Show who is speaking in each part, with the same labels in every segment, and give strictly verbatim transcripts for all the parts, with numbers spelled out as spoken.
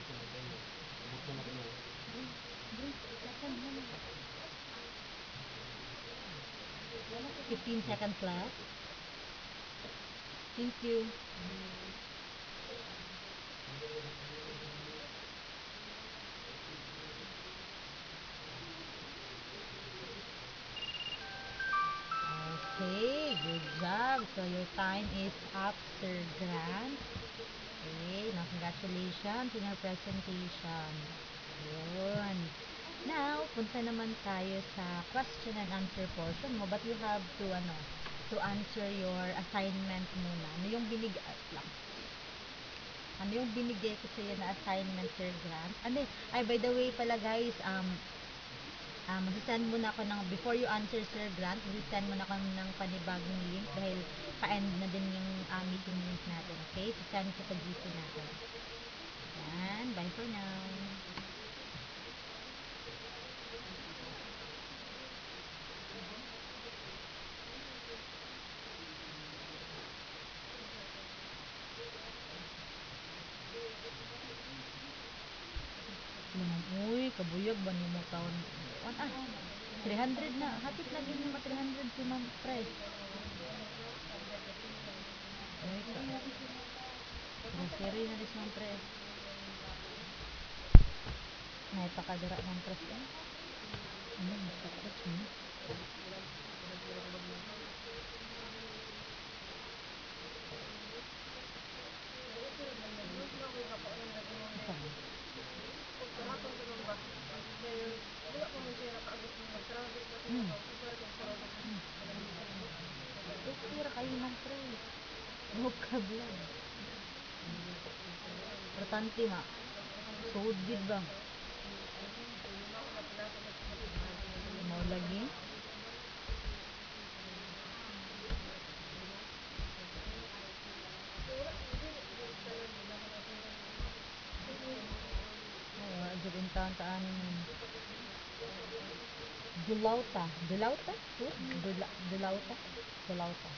Speaker 1: fifteen seconds left. Thank you. Okay, good job. So your time is up, Sir Grant. Okay, now congratulations in your presentation. Yun. Now, punta naman tayo sa question and answer portion mo, but you have to, ano, to answer your assignment muna. Ano yung binig... ah, lang. Ano yung binigay ko sa'yo na assignment, Sir Grant? Ano, ay, by the way pala guys, um, um, masisend mo na ako ng, before you answer Sir Grant, masisend mo na ako ng panibagong link dahil pa-end na din yung uh, meeting link natin, okay? So, send ko sa G C natin. Yan, bye for now. Uy, kabuyag ba niyo mo taon? Ah, three hundred na. Hapit na din yung three hundred si Ma'am Pre. Uy, ka. Grocery na rin si Ma'am Pre. May pakadara Ma'am Pre. Ano, masakit mo. Hmm. Tira kayo Ma'am Pre. No problem. Importante ma. Sudid ba? Mau lagi? Oh, jud taon-taan mo. Dulauta. Dulauta? Dula, Dulauta? Dulauta.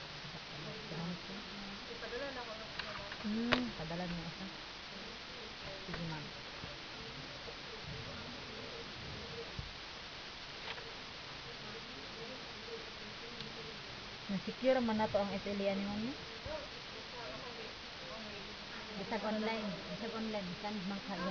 Speaker 1: Hmm, padala niya isa. Sige ma'am. Na-secure man na to ang S L A ni ma'am niya? Bisag online. Bisag online. Saan man ka